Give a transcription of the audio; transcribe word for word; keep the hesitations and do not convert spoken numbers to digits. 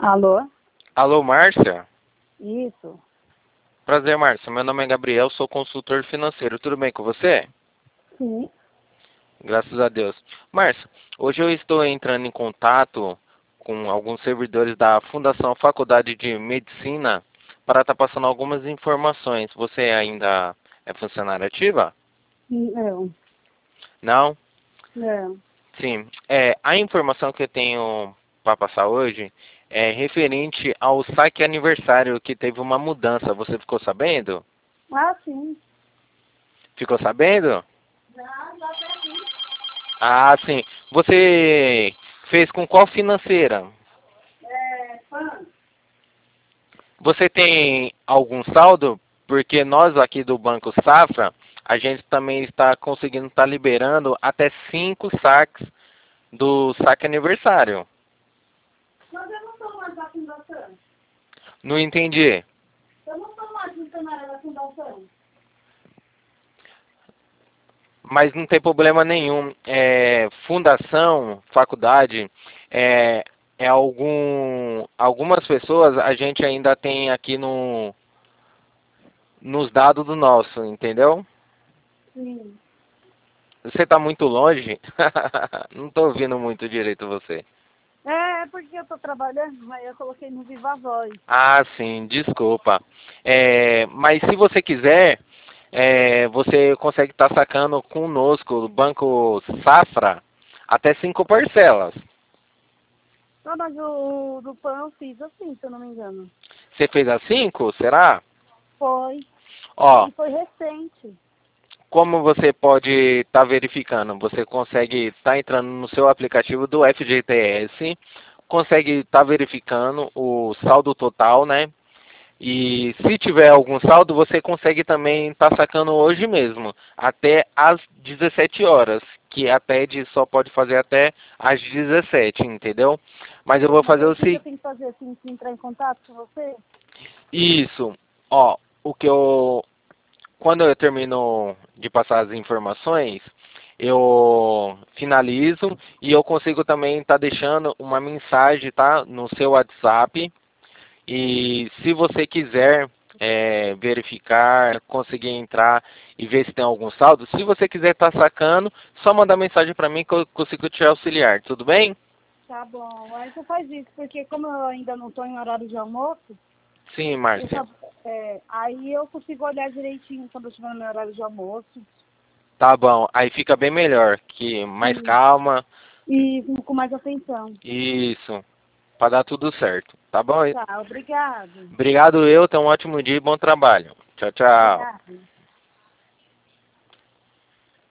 Alô? Alô, Márcia? Isso. Prazer, Márcia. Meu nome é Gabriel, sou consultor financeiro. Tudo bem com você? Sim. Graças a Deus. Márcia, hoje eu estou entrando em contato com alguns servidores da Fundação Faculdade de Medicina para estar passando algumas informações. Você ainda é funcionária ativa? Não. Não? Não. Sim. É, a informação que eu tenho para passar hoje é referente ao saque aniversário que teve uma mudança. Você ficou sabendo? Ah, sim. Ficou sabendo? Já, já tá aqui. Ah, sim. Você fez com qual financeira? É, fã. Você tem algum saldo? Porque nós aqui do Banco Safra, a gente também está conseguindo estar liberando até cinco saques do saque aniversário. Mas eu não sou mais da fundação. Não entendi. Eu não sou mais funcionária da fundação. Mas não tem problema nenhum. É, fundação, faculdade, é, é algum, algumas pessoas a gente ainda tem aqui no, nos dados do nosso, entendeu? Sim. Você está muito longe? Não estou ouvindo muito direito você. É, é porque eu tô trabalhando, aí eu coloquei no Viva Voz. Ah, sim, desculpa. É, mas se você quiser, é, você consegue estar sacando conosco, o Banco Safra, até cinco parcelas. Não, mas o do pão eu fiz assim, se eu não me engano. Você fez a cinco, será? Foi. Ó, E foi recente. como você pode estar verificando? Você consegue estar entrando no seu aplicativo do F G T S, consegue estar verificando o saldo total, né? E se tiver algum saldo, você consegue também estar sacando hoje mesmo, até às dezessete horas, que a T E D só pode fazer até às dezessete, entendeu? Mas eu vou Mas fazer aí o o que que eu seguinte. tenho que fazer assim, se entrar em contato com você? Isso, ó, o que eu quando eu termino de passar as informações, eu finalizo e eu consigo também estar deixando uma mensagem, tá, no seu WhatsApp. E se você quiser é, verificar, conseguir entrar e ver se tem algum saldo, se você quiser estar sacando, só mandar mensagem para mim que eu consigo te auxiliar, tudo bem? Tá bom. Aí você faz isso, porque como eu ainda não tô em horário de almoço, Sim, eu Márcia. só, é, aí eu consigo olhar direitinho quando eu estiver no meu horário de almoço. Tá bom. Aí fica bem melhor, que mais E, calma. e com mais atenção. Isso, para dar tudo certo. Tá bom? Tá, obrigado. Obrigado eu, tenha um ótimo dia e bom trabalho. Tchau, tchau. Obrigado.